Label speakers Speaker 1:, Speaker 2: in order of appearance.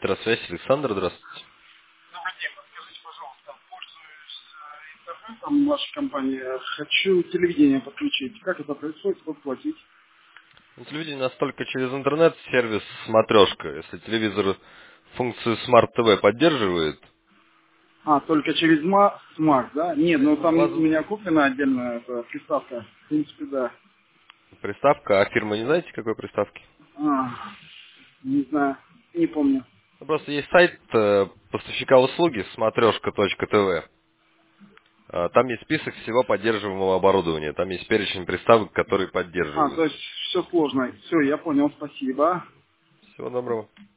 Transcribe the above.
Speaker 1: Электросвязь, Александр, здравствуйте.
Speaker 2: Добрый день, подскажите, пожалуйста, пользуюсь интернетом вашей компании, хочу телевидение подключить. Как это происходит, сколько платить?
Speaker 1: На телевидении у нас только через интернет сервис «Смотрешка». Если телевизор функцию Smart TV поддерживает,
Speaker 2: Только через смарт, да? Нет, ну
Speaker 1: у
Speaker 2: там
Speaker 1: вас
Speaker 2: у меня куплена отдельная приставка. В принципе, да.
Speaker 1: приставка, а фирма не знаете, какой приставки?
Speaker 2: А, не знаю, не помню.
Speaker 1: Ну, просто есть сайт поставщика услуги смотрешка.тв. Там есть список всего поддерживаемого оборудования. Там есть перечень приставок, которые
Speaker 2: То
Speaker 1: поддерживают.
Speaker 2: есть все сложно. Все, я понял, спасибо.
Speaker 1: Всего доброго.